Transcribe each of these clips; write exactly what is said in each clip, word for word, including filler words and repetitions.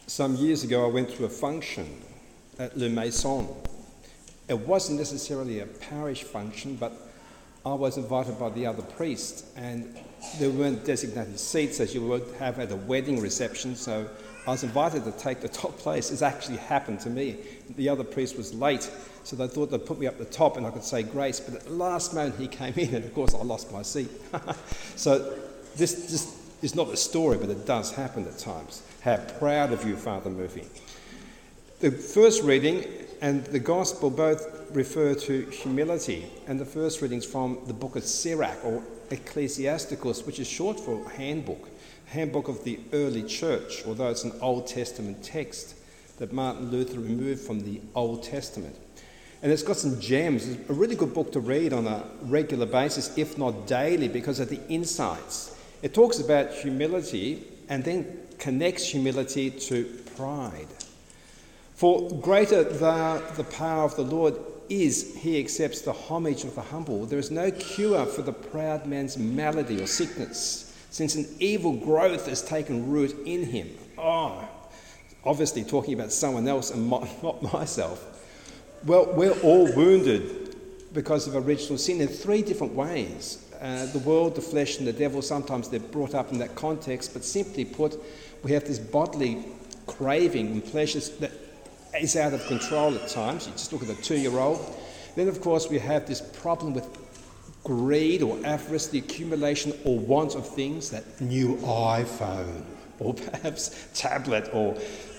Some years ago, I went to a function at Le Maison. It wasn't necessarily a parish function, but I was invited by the other priest, and there weren't designated seats as you would have at a wedding reception, so I was invited to take the top place. It's actually happened to me. The other priest was late, so they thought they'd put me up the top and I could say grace, but at the last moment he came in, and of course I lost my seat. So this, this is not a story, but it does happen at times. How proud of you, Father Murphy. The first reading and the Gospel both refer to humility, and the first reading is from the book of Sirach, or Ecclesiasticus, which is short for handbook, handbook of the early church, although it's an Old Testament text that Martin Luther removed from the Old Testament. And it's got some gems. It's a really good book to read on a regular basis, if not daily, because of the insights. It talks about humility and then connects humility to pride. For greater than the power of the Lord is, he accepts the homage of the humble. There is no cure for the proud man's malady or sickness, since an evil growth has taken root in him. Oh, obviously talking about someone else and my, not myself. Well, we're all wounded because of original sin in three different ways. Uh, the world, the flesh, and the devil, sometimes they're brought up in that context, but simply put, we have this bodily craving and pleasures that is out of control at times. You just look at a two-year-old. Then, of course, we have this problem with greed or avarice, the accumulation or want of things, that new iPhone, or perhaps tablet or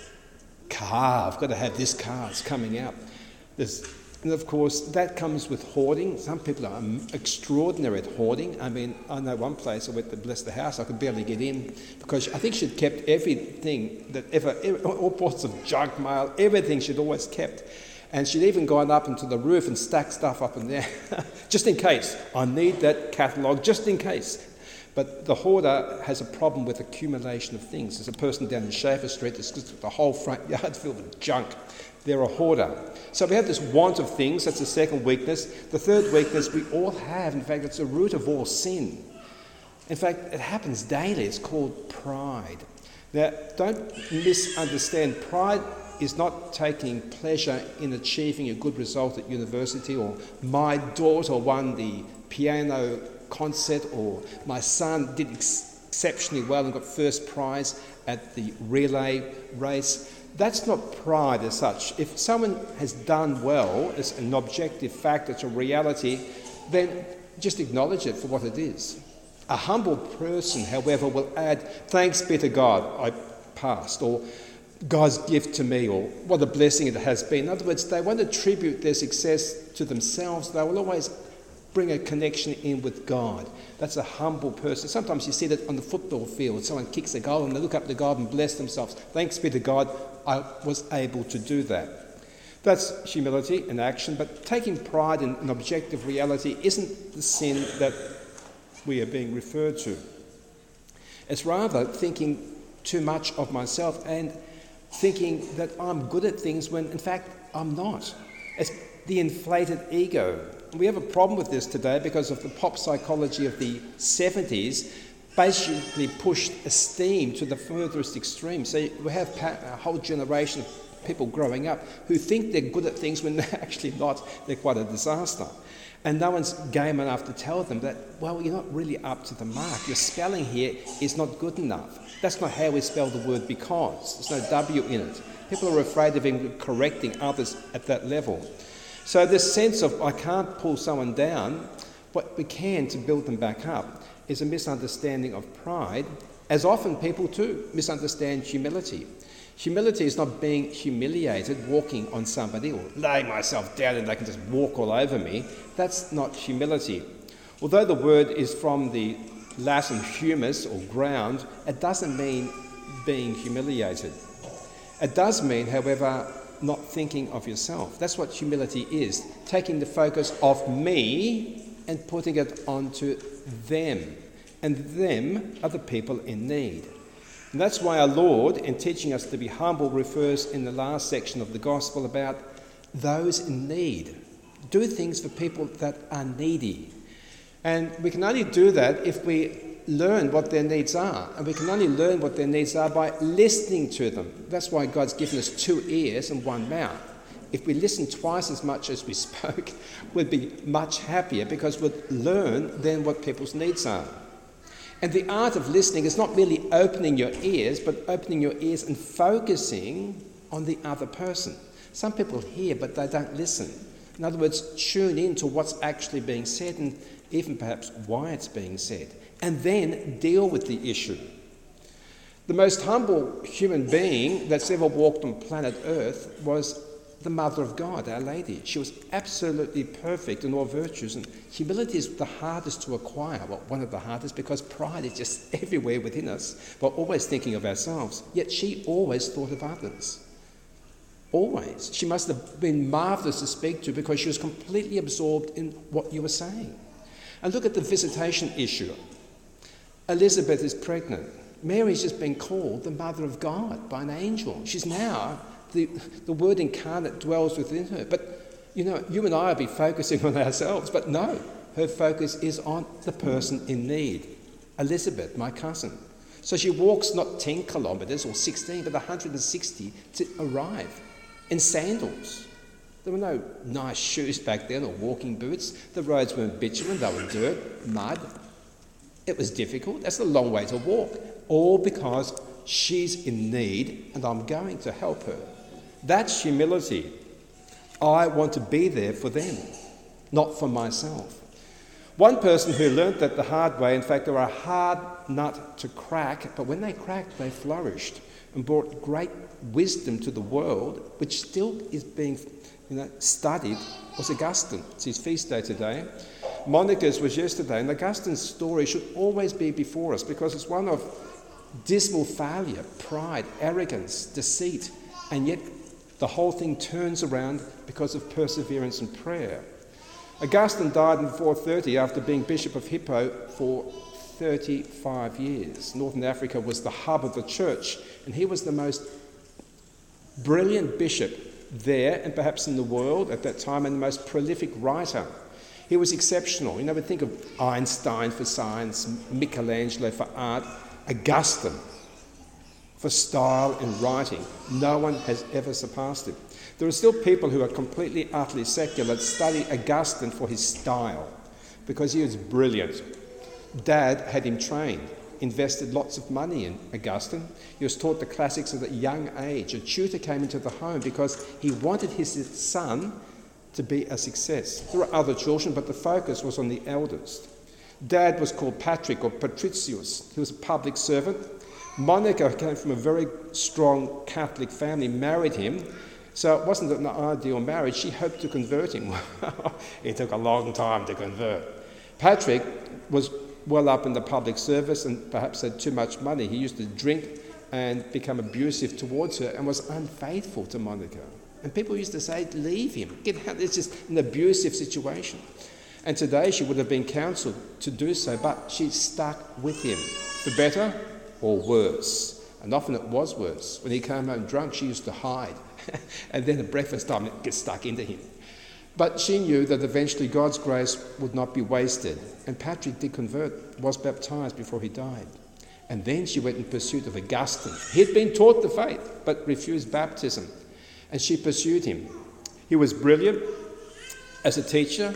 car. I've got to have this car, it's coming out. There's, and of course, that comes with hoarding. Some people are extraordinary at hoarding. I mean, I know one place I went to bless the house, I could barely get in because I think she'd kept everything that ever, all sorts of junk mail, everything she'd always kept. And she'd even gone up into the roof and stacked stuff up in there, just in case. I need that catalogue, just in case. But the hoarder has a problem with accumulation of things. There's a person down in Schaefer Street that's just got the whole front yard filled with junk. They're a hoarder. So we have this want of things. That's the second weakness. The third weakness we all have, in fact, it's the root of all sin. In fact, it happens daily. It's called pride. Now, don't misunderstand. Pride is not taking pleasure in achieving a good result at university, or my daughter won the piano concert, or my son did ex- exceptionally well and got first prize at the relay race. That's not pride as such. If someone has done well, it's an objective fact, it's a reality, then just acknowledge it for what it is. A humble person, however, will add, thanks be to God, I passed, or God's gift to me, or what a blessing it has been. In other words, they won't attribute their success to themselves. They will always bring a connection in with God. That's a humble person. Sometimes you see that on the football field. Someone kicks a goal and they look up to God and bless themselves. Thanks be to God, I was able to do that. That's humility in action, but taking pride in an objective reality isn't the sin that we are being referred to. It's rather thinking too much of myself and thinking that I'm good at things when, in fact, I'm not. It's the inflated ego. We have a problem with this today because of the pop psychology of the seventies basically pushed esteem to the furthest extreme. So we have a whole generation of people growing up who think they're good at things when they're actually not. They're quite a disaster. And no one's game enough to tell them that, well, you're not really up to the mark. Your spelling here is not good enough. That's not how we spell the word because. There's no W in it. People are afraid of even correcting others at that level. So this sense of I can't pull someone down, what we can to build them back up is a misunderstanding of pride, as often people too misunderstand humility. Humility is not being humiliated, walking on somebody, or laying myself down and they can just walk all over me. That's not humility. Although the word is from the Latin humus, or ground, it doesn't mean being humiliated. It does mean, however, not thinking of yourself. That's what humility is, taking the focus of me and putting it onto them. And them are the people in need. And that's why our Lord, in teaching us to be humble, refers in the last section of the Gospel about those in need. Do things for people that are needy. And we can only do that if we learn what their needs are. And we can only learn what their needs are by listening to them. That's why God's given us two ears and one mouth. If we listen twice as much as we spoke, we'd be much happier because we'd learn then what people's needs are. And the art of listening is not merely opening your ears, but opening your ears and focusing on the other person. Some people hear, but they don't listen. In other words, tune in to what's actually being said and even perhaps why it's being said, and then deal with the issue. The most humble human being that's ever walked on planet Earth was the Mother of God, Our Lady. She was absolutely perfect in all virtues, and humility is the hardest to acquire. Well, one of the hardest, because pride is just everywhere within us. We're always thinking of ourselves, yet she always thought of others. Always. She must have been marvellous to speak to because she was completely absorbed in what you were saying. And look at the visitation issue. Elizabeth is pregnant. Mary's just been called the Mother of God by an angel. She's now, the, the Word incarnate dwells within her. But, you know, you and I will be focusing on ourselves, but no, her focus is on the person in need. Elizabeth, my cousin. So she walks not ten kilometres or sixteen, but one hundred sixty to arrive in sandals. There were no nice shoes back then or walking boots. The roads weren't bitumen, they were dirt, mud. It was difficult. That's a long way to walk. All because she's in need and I'm going to help her. That's humility. I want to be there for them, not for myself. One person who learnt that the hard way, in fact, they were a hard nut to crack, but when they cracked, they flourished and brought great wisdom to the world, which still is being you know, studied, was Augustine. It's his feast day today. Monica's was yesterday, and Augustine's story should always be before us because it's one of dismal failure, pride, arrogance, deceit, and yet the whole thing turns around because of perseverance and prayer. Augustine died in four thirty after being Bishop of Hippo for thirty-five years. Northern Africa was the hub of the church, and he was the most brilliant bishop there and perhaps in the world at that time, and the most prolific writer. He was exceptional. You know, we think of Einstein for science, Michelangelo for art, Augustine for style in writing. No one has ever surpassed him. There are still people who are completely, utterly secular that study Augustine for his style because he was brilliant. Dad had him trained, invested lots of money in Augustine. He was taught the classics at a young age. A tutor came into the home because he wanted his son to be a success. There were other children, but the focus was on the eldest. Dad was called Patrick or Patricius. He was a public servant. Monica came from a very strong Catholic family, married him. So it wasn't an ideal marriage. She hoped to convert him. It took a long time to convert. Patrick was well up in the public service and perhaps had too much money. He used to drink and become abusive towards her and was unfaithful to Monica. And people used to say, leave him, get out, it's just an abusive situation. And today she would have been counselled to do so, but she stuck with him, for better or worse. And often it was worse. When he came home drunk, she used to hide. And then at breakfast time, it gets stuck into him. But she knew that eventually God's grace would not be wasted. And Patrick did convert, was baptised before he died. And then she went in pursuit of Augustine. He'd been taught the faith, but refused baptism. And she pursued him. He was brilliant as a teacher,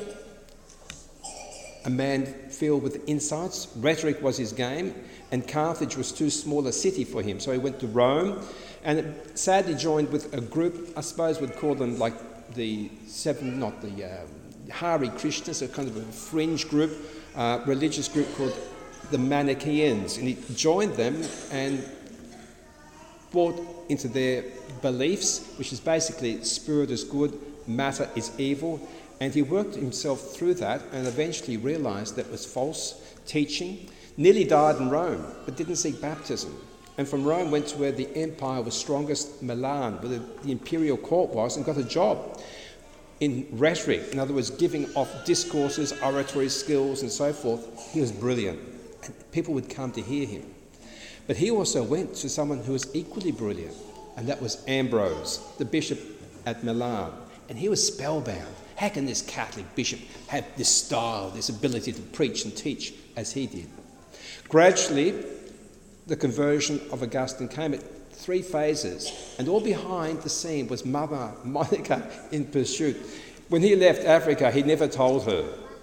a man filled with insights. Rhetoric was his game, and Carthage was too small a city for him. So he went to Rome, and it sadly joined with a group, I suppose we'd call them like the seven, not the uh, Hare Krishnas, a kind of a fringe group, uh, religious group called the Manichaeans. And he joined them and bought into their beliefs, which is basically spirit is good, matter is evil. And he worked himself through that and eventually realised that was false teaching. Nearly died in Rome, but didn't seek baptism. And from Rome went to where the empire was strongest, Milan, where the, the imperial court was, and got a job in rhetoric. In other words, giving off discourses, oratory skills and so forth. He was brilliant, and people would come to hear him. But he also went to someone who was equally brilliant, and that was Ambrose, the bishop at Milan. And he was spellbound. How can this Catholic bishop have this style, this ability to preach and teach as he did? Gradually, the conversion of Augustine came at three phases, and all behind the scene was Mother Monica in pursuit. When he left Africa, he never told her.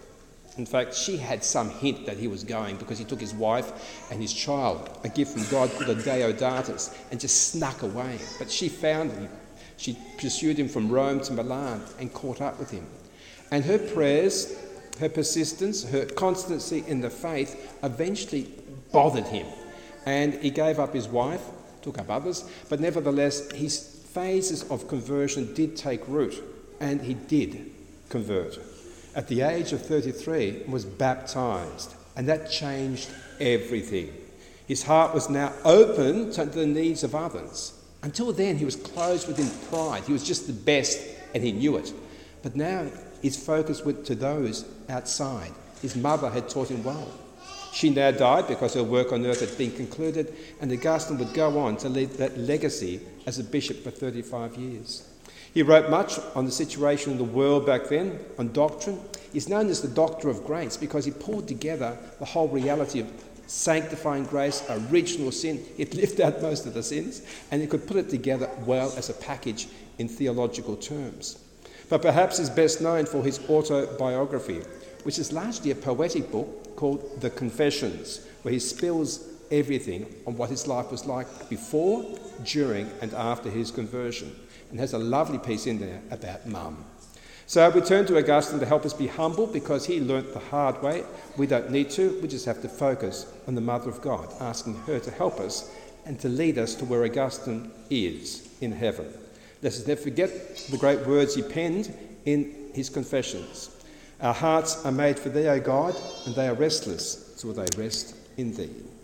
In fact, she had some hint that he was going because he took his wife and his child, a gift from God called a Deodatus, and just snuck away. But she found him. She pursued him from Rome to Milan and caught up with him. And her prayers, her persistence, her constancy in the faith eventually bothered him. And he gave up his wife, took up others, but nevertheless his phases of conversion did take root, and he did convert. At the age of thirty-three, was baptised, and that changed everything. His heart was now open to the needs of others. Until then, he was closed within pride. He was just the best, and he knew it. But now his focus went to those outside. His mother had taught him well. She now died because her work on earth had been concluded, and Augustine would go on to lead that legacy as a bishop for thirty-five years. He wrote much on the situation in the world back then, on doctrine. He's known as the Doctor of Grace because he pulled together the whole reality of sanctifying grace, original sin. It lived out most of the sins, and he could put it together well as a package in theological terms. But perhaps he's best known for his autobiography, which is largely a poetic book called The Confessions, where he spills everything on what his life was like before, during, and after his conversion, and has a lovely piece in there about mum. So we turn to Augustine to help us be humble because he learnt the hard way. We don't need to. We just have to focus on the Mother of God, asking her to help us and to lead us to where Augustine is in heaven. Let us never forget the great words he penned in his Confessions. Our hearts are made for thee, O God, and they are restless till they rest in thee.